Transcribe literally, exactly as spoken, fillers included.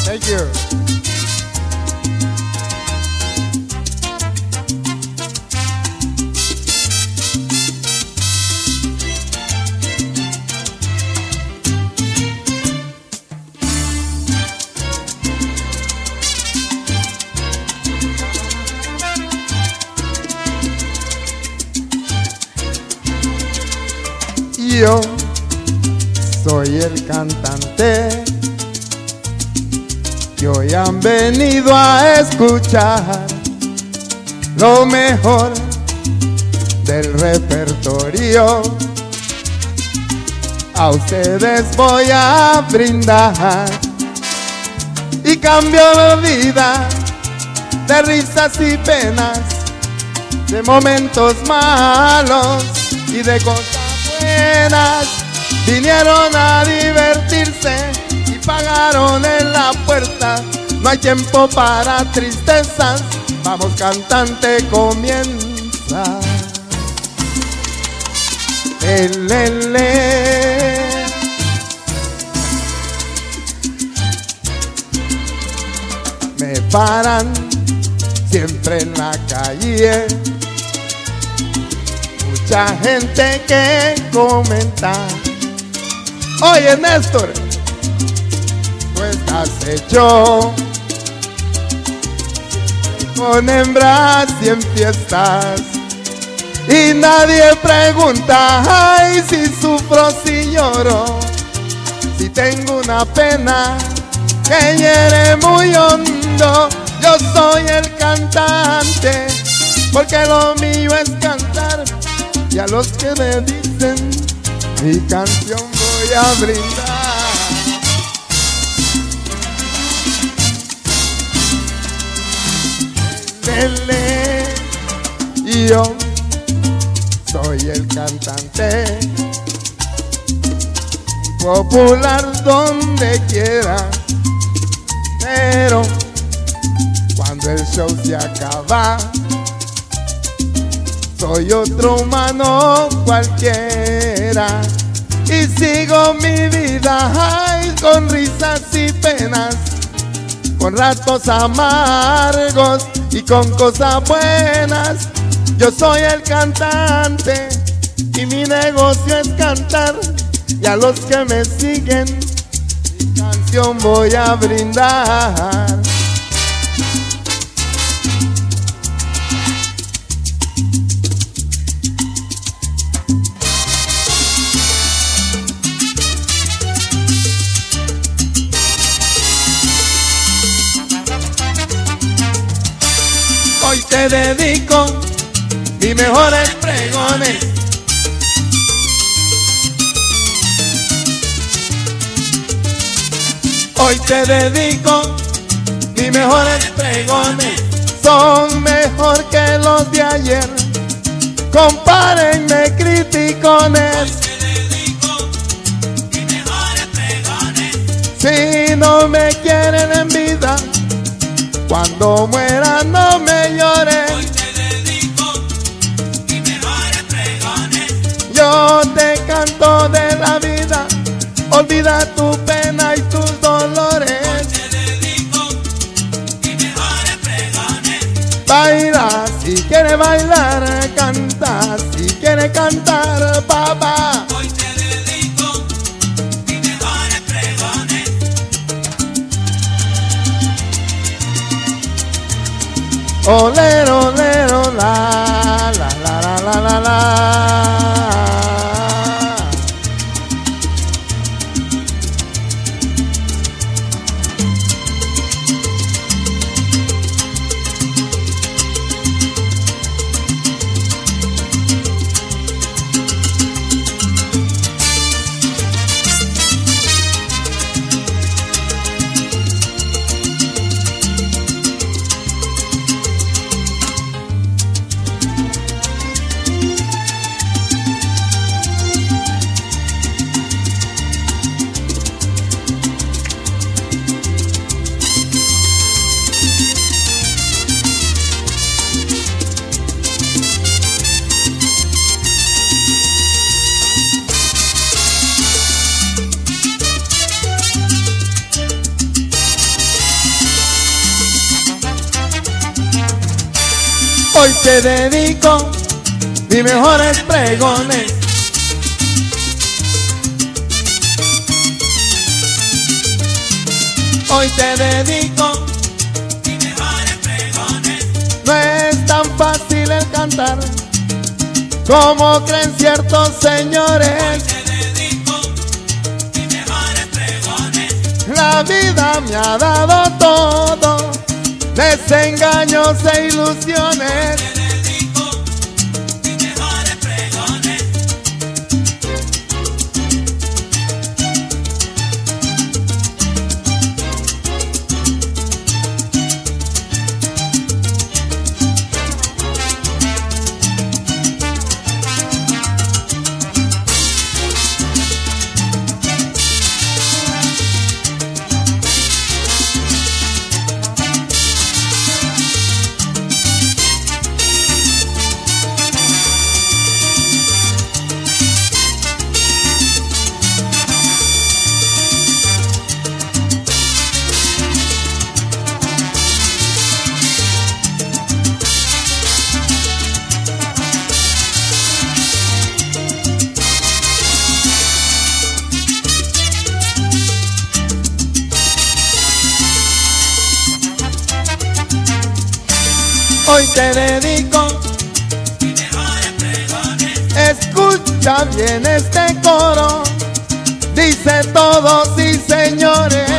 Thank you. Yo soy el cantante que hoy han venido a escuchar lo mejor del repertorio. A ustedes voy a brindar y cambio la vida de risas y penas, de momentos malos y de cosas buenas. Vinieron a divertirse y pagaron en la puerta. No hay tiempo para tristezas. Vamos, cantante, comienza. Elele. Me paran siempre en la calle, mucha gente que comenta. Oye, Néstor, tú estás hecho con hembras y en fiestas, y nadie pregunta, ay, si sufro, si lloro, si tengo una pena que hiere muy hondo. Yo soy el cantante, porque lo mío es cantar, y a los que me dicen mi canción voy a brindar. Lele, y yo soy el cantante popular donde quiera, pero cuando el show se acaba, soy otro humano cualquiera y sigo mi vida, ay, con risas y penas, con ratos amargos y con cosas buenas. Yo soy el cantante y mi negocio es cantar, y a los que me siguen mi canción voy a brindar. Hoy te dedico mis mejores pregones, hoy te dedico mis mejores pregones. Son mejor que los de ayer, compárenme, criticones. Hoy te dedico mis mejores pregones. Si no me quieren en vida, cuando muera no me llores. Hoy te dedico mis mejores pregones. Yo te canto de la vida, olvida tu pena y tus dolores. Hoy te dedico mis mejores pregones. Baila si quiere bailar, canta si quiere cantar, papá. Hoy te dedico mis mejores pregones. Olero, olero, la, la, la, la, la, la, la. Hoy te dedico mis mejores pregones. Hoy te dedico mis mejores pregones. No es tan fácil el cantar como creen ciertos señores. Te dedico mis mejores pregones. La vida me ha dado todo, desengaños e ilusiones. Te dedico mis mejores pregones. Hoy te dedico Mis mejores pregones. Escucha bien este coro, dice todos sí señores.